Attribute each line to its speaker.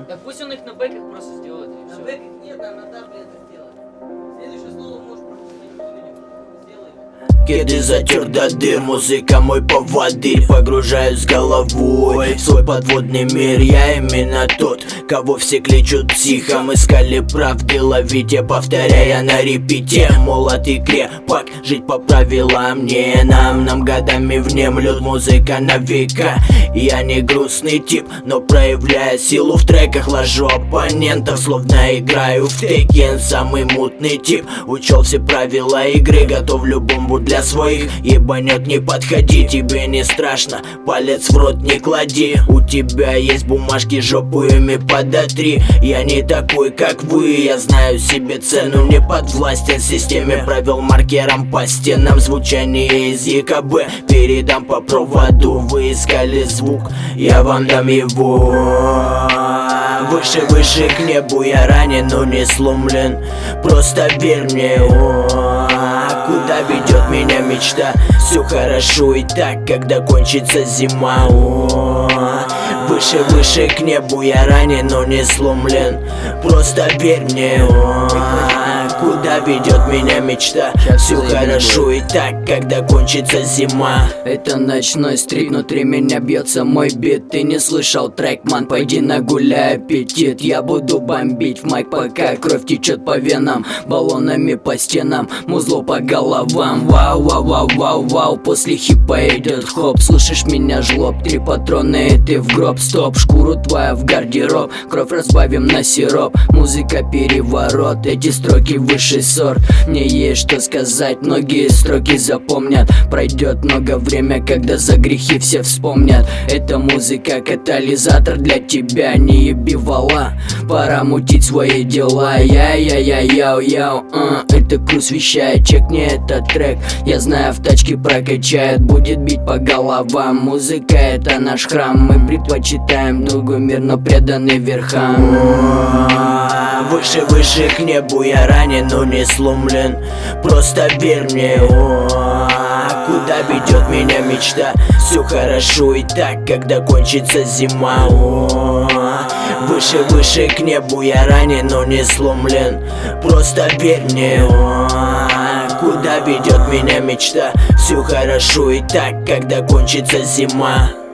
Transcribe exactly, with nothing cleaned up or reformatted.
Speaker 1: Так пусть он их на бэках просто сделает.
Speaker 2: На бэках нет, нам на табле это сделать. Следующее слово можешь пропустить, сделай.
Speaker 3: Кеды затер до дыр, музыка мой поводырь. Погружаюсь головой в свой подводный мир. Я именно тот, кого все кличут психом. Искали правды, ловите, повторяя на репите. Молод и крепок, жить по правилам не нам. Нам годами внемлют, музыка на века. Я не грустный тип, но проявляя силу в треках, ложу оппонентов, словно играю в Текен. Самый мутный тип, учел все правила игры, готов любому для своих. Ебанет, не подходи, тебе не страшно, палец в рот не клади. У тебя есть бумажки, жопу ими подотри. Я не такой, как вы, я знаю себе цену, не подвластен системе правил маркером по стенам. Звучание из ЕКБ передам по проводу. Вы искали звук, я вам дам его. Выше, выше к небу, я ранен, но не сломлен. Просто верь мне, о, куда ведет меня мечта. Все хорошо и так, когда кончится зима, о, выше, выше к небу, я ранен, но не сломлен. Просто верь мне, о, куда ведет меня мечта. Все хорошо и так, когда кончится зима.
Speaker 4: Это ночной стрит, внутри меня бьется мой бит. Ты не слышал трек, ман, пойди нагуляй аппетит. Я буду бомбить в майк, пока кровь течет по венам. Баллонами по стенам, музло по головам. Вау, вау, вау, вау, вау. После хипа идет хоп. Слышишь меня, жлоб? Три патрона и ты в гроб. Стоп, шкуру твою в гардероб. Кровь разбавим на сироп. Музыка переворот, эти строки высший сорт. Мне есть что сказать, многие строки запомнят. Пройдет много время, когда за грехи все вспомнят. Эта музыка катализатор для тебя, не еби вала. Пора мутить свои дела. Я-я-я-яу-яу, uh, это круз вещает, чекни этот трек. Я знаю, в тачке прокачает, будет бить по головам. Музыка это наш храм, мы предпочитаем другой мир, но преданы верхам.
Speaker 3: Выше, выше к небу, я ранен, но не сломлен. Просто верь мне, о, куда ведет меня мечта. Все хорошо и так, когда кончится зима, о, выше, выше к небу, я ранен, но не сломлен. Просто верь мне, о, куда ведет меня мечта. Все хорошо и так, когда кончится зима.